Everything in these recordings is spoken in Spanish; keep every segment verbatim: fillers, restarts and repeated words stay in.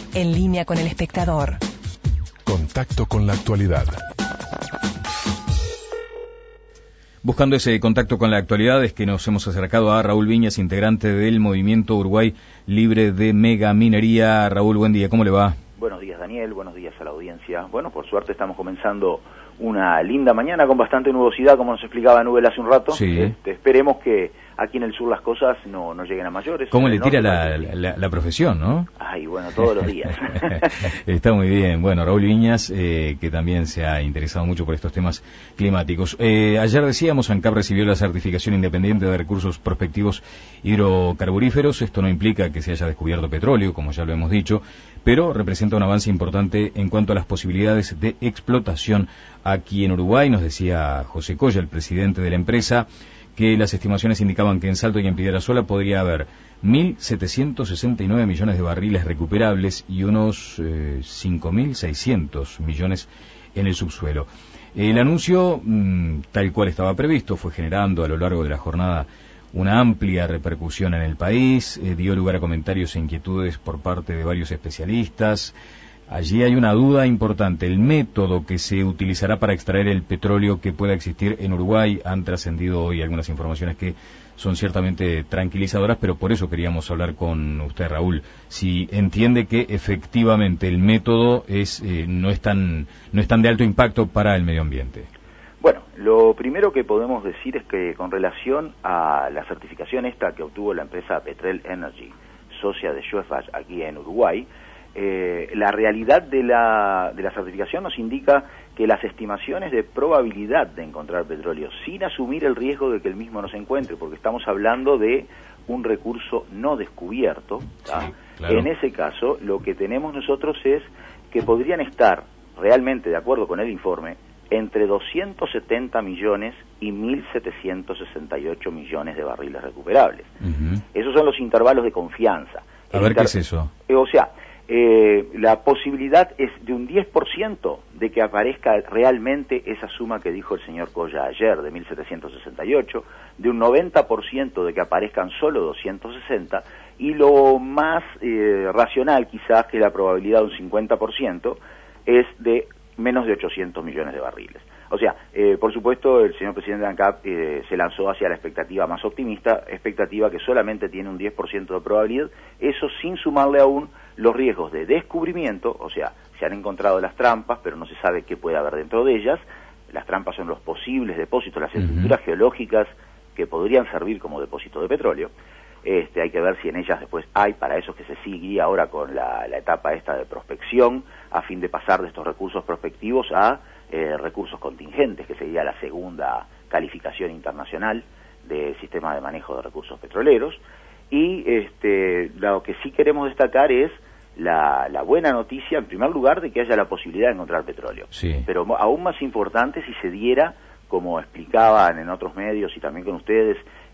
En línea con el espectador. Contacto con la actualidad. Buscando ese contacto con la actualidad es que nos hemos acercado a Raúl Viñas, integrante del Movimiento Uruguay Libre de Megaminería. Raúl, buen día, ¿cómo le va? Buenos días, Daniel, buenos días a la audiencia. Bueno, por suerte estamos comenzando una linda mañana con bastante nubosidad, como nos explicaba Nubel hace un rato. Sí. Este, esperemos que aquí en el sur las cosas no, no lleguen a mayores. ¿Cómo le norte, tira la, la, la profesión, no? Ay, bueno, todos los días. Está muy bien. Bueno, Raúl Viñas, eh, que también se ha interesado mucho por estos temas climáticos. Eh, ayer decíamos, ANCAP recibió la certificación independiente de recursos prospectivos hidrocarburíferos. Esto no implica que se haya descubierto petróleo, como ya lo hemos dicho, pero representa un avance importante en cuanto a las posibilidades de explotación aquí en Uruguay. Nos decía José Colla, el presidente de la empresa, que las estimaciones indicaban que en Salto y en Piedrazuela podría haber mil setecientos sesenta y nueve millones de barriles recuperables y unos eh, cinco mil seiscientos millones en el subsuelo. El anuncio, mmm, tal cual estaba previsto, fue generando a lo largo de la jornada una amplia repercusión en el país, eh, dio lugar a comentarios e inquietudes por parte de varios especialistas. Allí hay una duda importante, el método que se utilizará para extraer el petróleo que pueda existir en Uruguay. Han trascendido hoy algunas informaciones que son ciertamente tranquilizadoras, pero por eso queríamos hablar con usted, Raúl, si entiende que efectivamente el método es eh, no es tan no es tan de alto impacto para el medio ambiente. Bueno, lo primero que podemos decir es que con relación a la certificación esta que obtuvo la empresa Petrel Energy, socia de Schwefach aquí en Uruguay, eh, la realidad de la, de la certificación nos indica que las estimaciones de probabilidad de encontrar petróleo, sin asumir el riesgo de que el mismo no se encuentre, porque estamos hablando de un recurso no descubierto, sí, claro. En ese caso, lo que tenemos nosotros es que podrían estar realmente, de acuerdo con el informe, entre doscientos setenta millones y mil setecientos sesenta y ocho millones de barriles recuperables. Uh-huh. Esos son los intervalos de confianza. A ver, ¿qué es eso? Eh, o sea, eh, la posibilidad es de un diez por ciento de que aparezca realmente esa suma que dijo el señor Colla ayer, de mil setecientos sesenta y ocho, de un noventa por ciento de que aparezcan solo doscientos sesenta, y lo más eh, racional quizás, que la probabilidad de un cincuenta por ciento, es de menos de ochocientos millones de barriles. O sea, eh, por supuesto, el señor presidente de ANCAP eh, se lanzó hacia la expectativa más optimista, expectativa que solamente tiene un diez por ciento de probabilidad, eso sin sumarle aún los riesgos de descubrimiento, o sea, se han encontrado las trampas, pero no se sabe qué puede haber dentro de ellas. Las trampas son los posibles depósitos, las estructuras uh-huh. geológicas que podrían servir como depósito de petróleo. Este, hay que ver si en ellas después hay, para eso que se sigue ahora con la, la etapa esta de prospección, a fin de pasar de estos recursos prospectivos a eh, recursos contingentes, que sería la segunda calificación internacional del sistema de manejo de recursos petroleros. Y este, lo que sí queremos destacar es la, la buena noticia, en primer lugar, de que haya la posibilidad de encontrar petróleo. Sí. Pero aún más importante si se diera, como explicaban en otros medios y también con ustedes,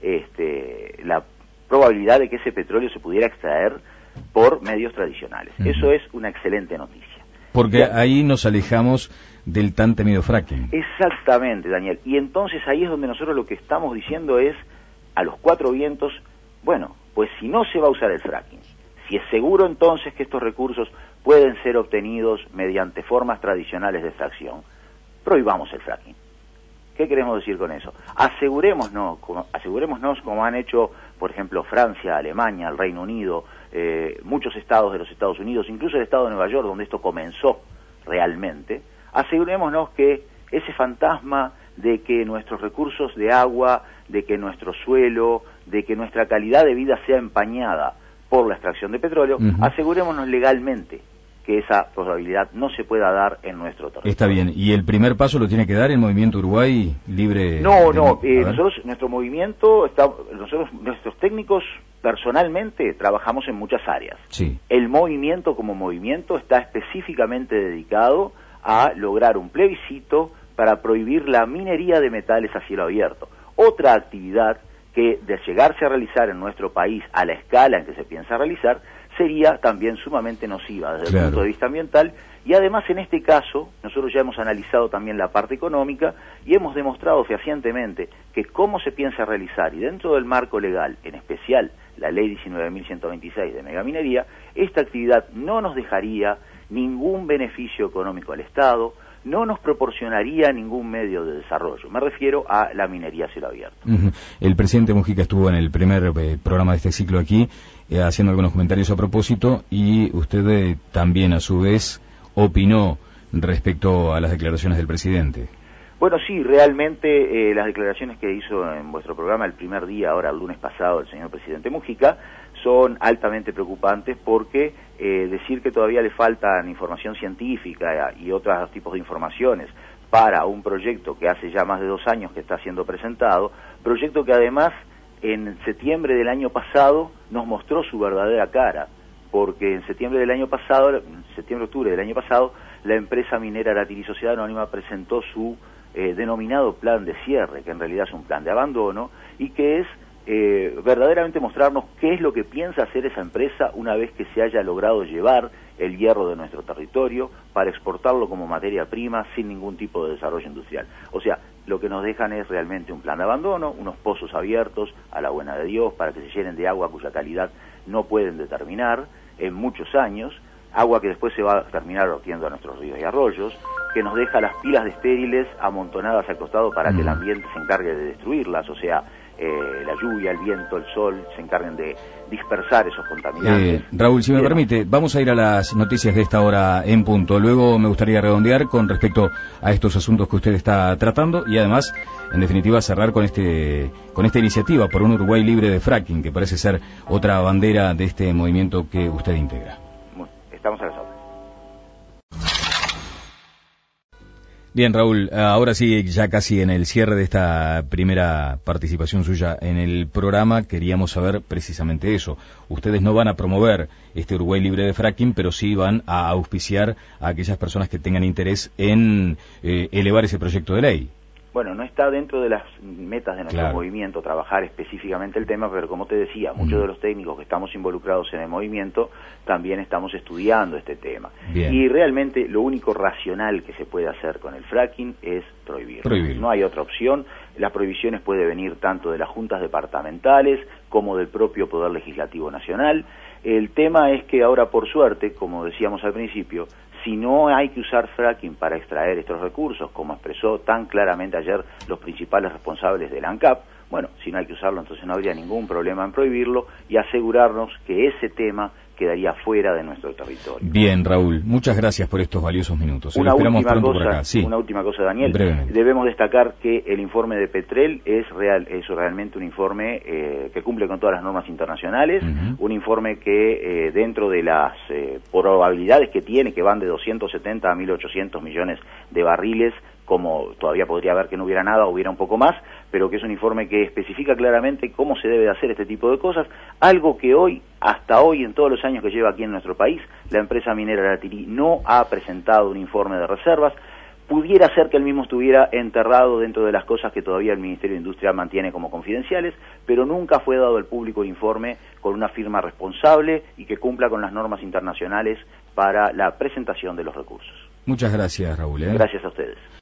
este, la probabilidad de que ese petróleo se pudiera extraer por medios tradicionales. Uh-huh. Eso es una excelente noticia. Porque ya, ahí nos alejamos del tan temido fracking. Exactamente, Daniel. Y entonces ahí es donde nosotros lo que estamos diciendo es, a los cuatro vientos, bueno, pues si no se va a usar el fracking, si es seguro entonces que estos recursos pueden ser obtenidos mediante formas tradicionales de extracción, prohibamos el fracking. ¿Qué queremos decir con eso? Asegurémonos, como, asegurémonos como han hecho, por ejemplo, Francia, Alemania, el Reino Unido, eh, muchos estados de los Estados Unidos, incluso el estado de Nueva York, donde esto comenzó realmente. Asegurémonos que ese fantasma de que nuestros recursos de agua, de que nuestro suelo, de que nuestra calidad de vida sea empañada por la extracción de petróleo, uh-huh. asegurémonos legalmente que esa probabilidad no se pueda dar en nuestro territorio. Está bien, ¿y el primer paso lo tiene que dar el Movimiento Uruguay Libre? No, de... no, eh, nosotros, nuestro movimiento, está, nosotros, nuestros técnicos personalmente trabajamos en muchas áreas. Sí. El movimiento como movimiento está específicamente dedicado a lograr un plebiscito para prohibir la minería de metales a cielo abierto. Otra actividad que, de llegarse a realizar en nuestro país a la escala en que se piensa realizar, sería también sumamente nociva desde claro. el punto de vista ambiental, y además en este caso nosotros ya hemos analizado también la parte económica y hemos demostrado fehacientemente que cómo se piensa realizar, y dentro del marco legal, en especial la ley diecinueve mil ciento veintiséis de megaminería, esta actividad no nos dejaría ningún beneficio económico al Estado, no nos proporcionaría ningún medio de desarrollo. Me refiero a la minería a cielo abierto. Uh-huh. El presidente Mujica estuvo en el primer eh, programa de este ciclo aquí, eh, haciendo algunos comentarios a propósito, y usted eh, también, a su vez, opinó respecto a las declaraciones del presidente. Bueno, sí, realmente eh, las declaraciones que hizo en vuestro programa el primer día, ahora el lunes pasado, el señor presidente Mujica, son altamente preocupantes porque eh, decir que todavía le faltan información científica y otros tipos de informaciones para un proyecto que hace ya más de dos años que está siendo presentado, proyecto que además en septiembre del año pasado nos mostró su verdadera cara, porque en septiembre del año pasado, septiembre-octubre del año pasado, la empresa minera Aratiri Sociedad Anónima presentó su eh, denominado plan de cierre, que en realidad es un plan de abandono, y que es eh, verdaderamente mostrarnos qué es lo que piensa hacer esa empresa una vez que se haya logrado llevar el hierro de nuestro territorio para exportarlo como materia prima sin ningún tipo de desarrollo industrial. O sea, lo que nos dejan es realmente un plan de abandono, unos pozos abiertos a la buena de Dios para que se llenen de agua cuya calidad no pueden determinar en muchos años, agua que después se va a terminar vertiendo a nuestros ríos y arroyos, que nos deja las pilas de estériles amontonadas al costado para que el ambiente se encargue de destruirlas, o sea, eh, la lluvia, el viento, el sol se encarguen de dispersar esos contaminantes. Eh, Raúl, si me Bien. permite, vamos a ir a las noticias de esta hora en punto. Luego me gustaría redondear con respecto a estos asuntos que usted está tratando y además, en definitiva, cerrar con este con esta iniciativa por un Uruguay libre de fracking, que parece ser otra bandera de este movimiento que usted integra. Estamos a las órdenes. Bien, Raúl, ahora sí, ya casi en el cierre de esta primera participación suya en el programa, queríamos saber precisamente eso. Ustedes no van a promover este Uruguay libre de fracking, pero sí van a auspiciar a aquellas personas que tengan interés en eh, elevar ese proyecto de ley. Bueno, no está dentro de las metas de nuestro Claro. movimiento trabajar específicamente el tema, pero como te decía, muchos Mm. de los técnicos que estamos involucrados en el movimiento también estamos estudiando este tema. Bien. Y realmente lo único racional que se puede hacer con el fracking es prohibirlo. Prohibirlo. No hay otra opción. Las prohibiciones pueden venir tanto de las juntas departamentales como del propio Poder Legislativo Nacional. El tema es que ahora, por suerte, como decíamos al principio, si no hay que usar fracking para extraer estos recursos, como expresó tan claramente ayer los principales responsables del ANCAP, bueno, si no hay que usarlo, entonces no habría ningún problema en prohibirlo y asegurarnos que ese tema quedaría fuera de nuestro territorio. Bien, Raúl, muchas gracias por estos valiosos minutos. Una Lo esperamos última pronto cosa, por acá. Sí. una última cosa, Daniel. Brevemente. Debemos destacar que el informe de Petrel es real, es realmente un informe eh, que cumple con todas las normas internacionales, Uh-huh. un informe que eh, dentro de las eh, probabilidades que tiene, que van de doscientos setenta a mil ochocientos millones de barriles, como todavía podría haber que no hubiera nada, hubiera un poco más, pero que es un informe que especifica claramente cómo se debe de hacer este tipo de cosas, algo que hoy, hasta hoy, en todos los años que lleva aquí en nuestro país, la empresa minera Aratiri no ha presentado un informe de reservas. Pudiera ser que el mismo estuviera enterrado dentro de las cosas que todavía el Ministerio de Industria mantiene como confidenciales, pero nunca fue dado al público el informe con una firma responsable y que cumpla con las normas internacionales para la presentación de los recursos. Muchas gracias, Raúl. ¿eh? Gracias a ustedes.